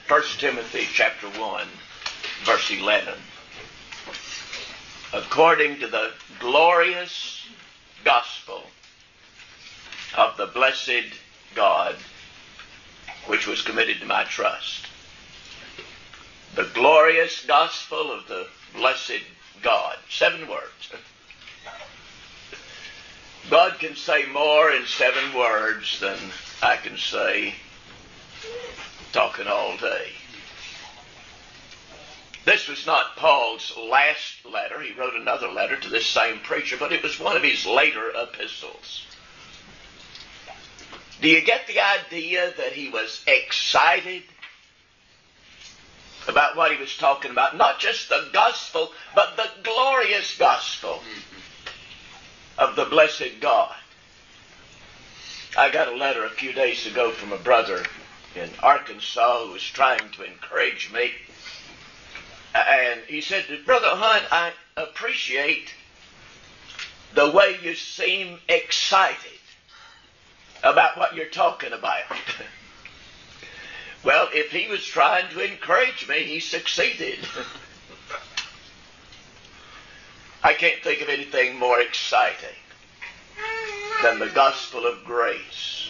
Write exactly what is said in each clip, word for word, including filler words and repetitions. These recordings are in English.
First Timothy chapter one, verse eleven. According to the glorious gospel of the blessed God, which was committed to my trust. The glorious gospel of the blessed God. Seven words. God can say more in seven words than I can say talking all day. This was not Paul's last letter. He wrote another letter to this same preacher, but it was one of his later epistles. Do you get the idea that he was excited about what he was talking about? Not just the gospel, but the glorious gospel of the blessed God. I got a letter a few days ago from a brother in Arkansas who was trying to encourage me. And he said, Brother Hunt, I appreciate the way you seem excited about what you're talking about. Well, if he was trying to encourage me, he succeeded. I can't think of anything more exciting than the gospel of grace.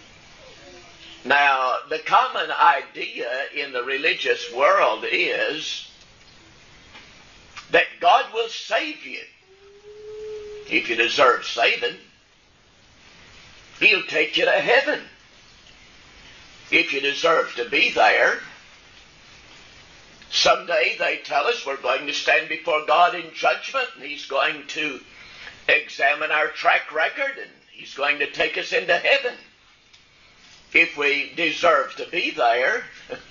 Now, the common idea in the religious world is that God will save you if you deserve saving. He'll take you to heaven if you deserve to be there. Someday, they tell us, we're going to stand before God in judgment, and He's going to examine our track record, and He's going to take us into heaven if we deserve to be there.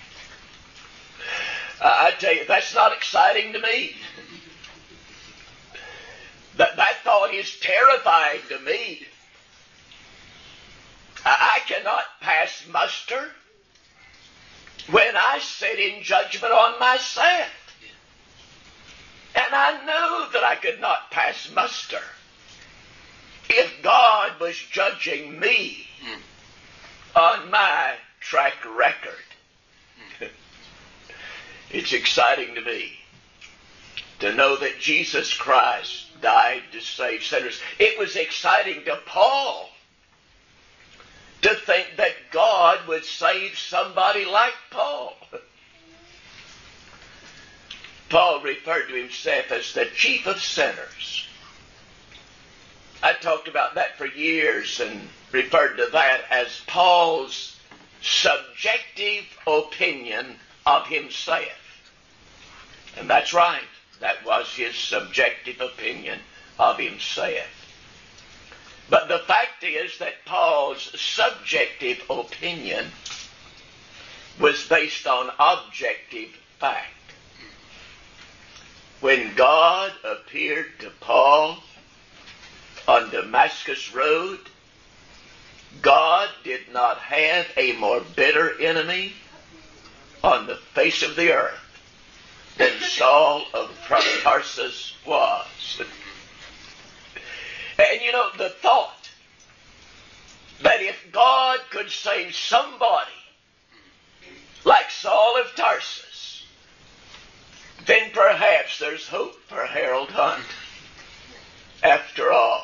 I tell you, that's not exciting to me. That, that thought is terrifying to me. I, I cannot pass muster when I sit in judgment on myself. And I know that I could not pass muster if God was judging me on my track record. It's exciting to me to know that Jesus Christ died to save sinners. It was exciting to Paul to think that God would save somebody like Paul. Paul referred to himself as the chief of sinners. I talked about that for years and referred to that as Paul's subjective opinion of himself. And that's right. That was his subjective opinion of himself. But the fact is that Paul's subjective opinion was based on objective fact. When God appeared to Paul on Damascus Road, God did not have a more bitter enemy on the face of the earth than Saul of Tarsus was. And you know, the thought that if God could save somebody like Saul of Tarsus, then perhaps there's hope for Harold Hunt after all.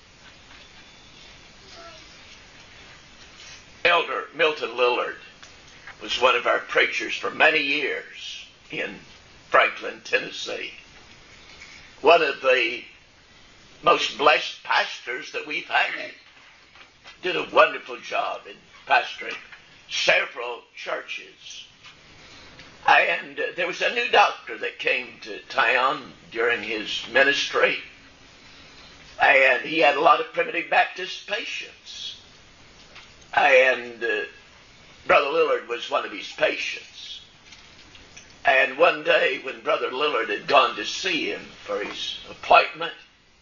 Elder Milton Lillard was one of our preachers for many years in Franklin, Tennessee. One of the most blessed pastors that we've had. Did a wonderful job in pastoring several churches. And uh, there was a new doctor that came to town during his ministry. And he had a lot of Primitive Baptist patients. And uh, Brother Lillard was one of his patients. And one day when Brother Lillard had gone to see him for his appointment,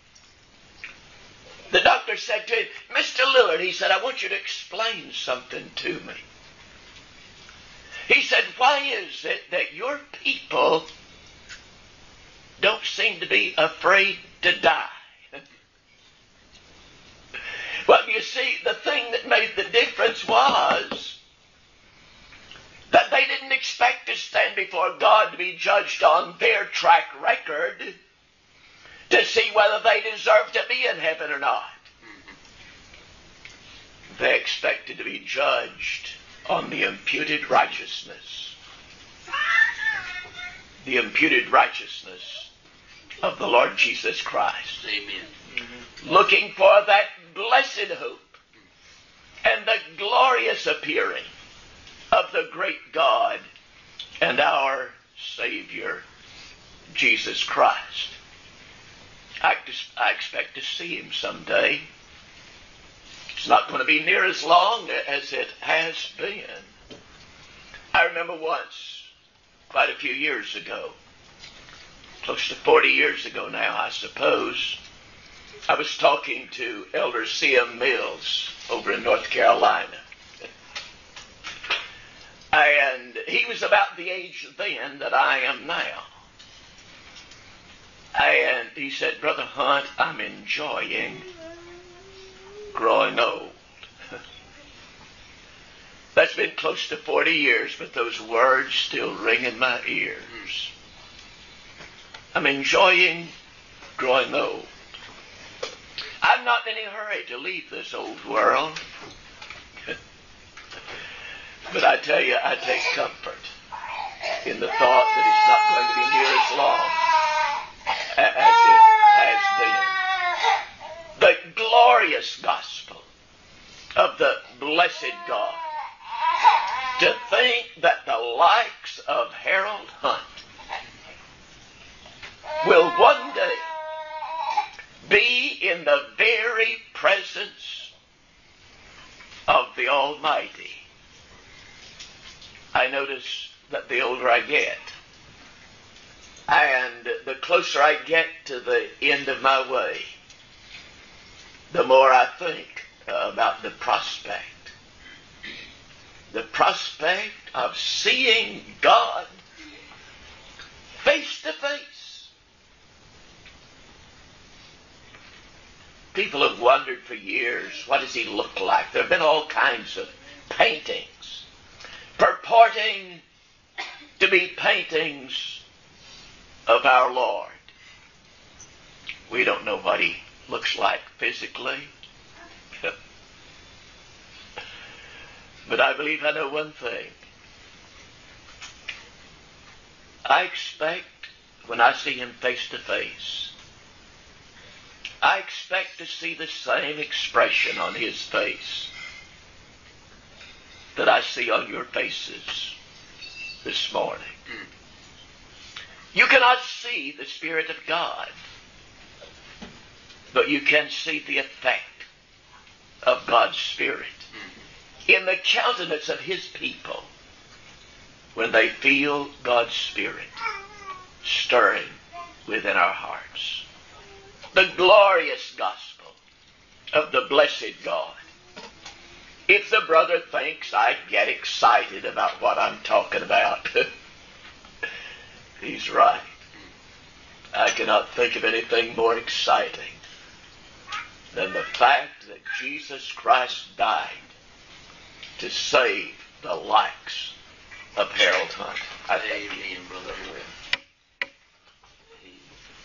the doctor said to him, Mister Lillard, he said, I want you to explain something to me. He said, why is it that your people don't seem to be afraid to die? Well, you see, the thing that made the difference was that they They didn't expect to stand before God to be judged on their track record, to see whether they deserve to be in heaven or not. They expected to be judged on the imputed righteousness. The imputed righteousness of the Lord Jesus Christ. Amen. Mm-hmm. Looking for that blessed hope and the glorious appearing of the great God and our Savior, Jesus Christ. I, I expect to see him someday. It's not going to be near as long as it has been. I remember once, quite a few years ago, close to forty years ago now, I suppose, I was talking to Elder C M Mills over in North Carolina. And he was about the age then that I am now. And he said, Brother Hunt, I'm enjoying growing old. That's been close to forty years, but those words still ring in my ears. I'm enjoying growing old. I'm not in any hurry to leave this old world. But I tell you, I take comfort in the thought that it's not going to be near as long as it has been. The glorious gospel of the blessed God. To think that the likes of Harold Hunt will one day be in the very presence of the Almighty. I notice that the older I get, and the closer I get to the end of my way, the more I think about the prospect. The prospect of seeing God face to face. People have wondered for years, what does he look like? There have been all kinds of paintings purporting to be paintings of our Lord. We don't know what he looks like physically. But I believe I know one thing. I expect when I see him face to face, I expect to see the same expression on his face that I see on your faces this morning. You cannot see the Spirit of God, but you can see the effect of God's Spirit in the countenance of his people when they feel God's Spirit stirring within our hearts. The glorious gospel of the blessed God. If the brother thinks I get excited about what I'm talking about, he's right. I cannot think of anything more exciting than the fact that Jesus Christ died to save the likes of Harold Hunt. I thank you. Amen, brother.